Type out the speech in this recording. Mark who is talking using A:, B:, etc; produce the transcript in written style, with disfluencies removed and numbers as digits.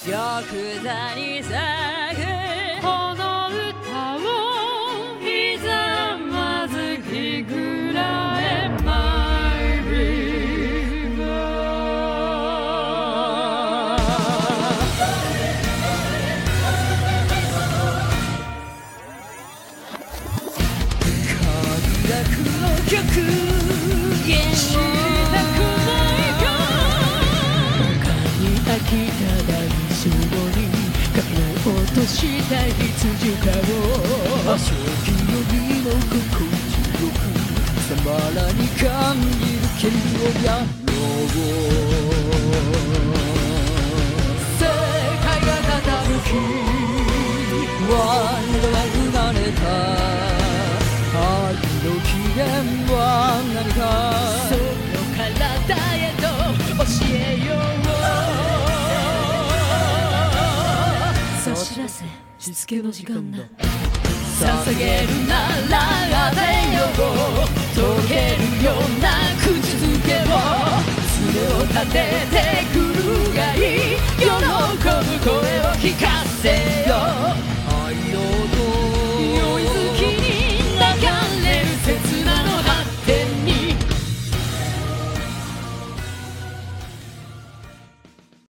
A: 玉座に咲く
B: この歌をひざまずきくらえ My River
A: 快楽の曲
B: 知りたくないか
A: 飽きた大小に髪を落とした羊かを正気よりも心地よくさまらに感じる剣をやろう世界が傾き我が生まれた愛の起源は何かその体へと教えよう差し出せしつけの時間だ捧げるなら当てよう溶けるような口づけを爪を立てて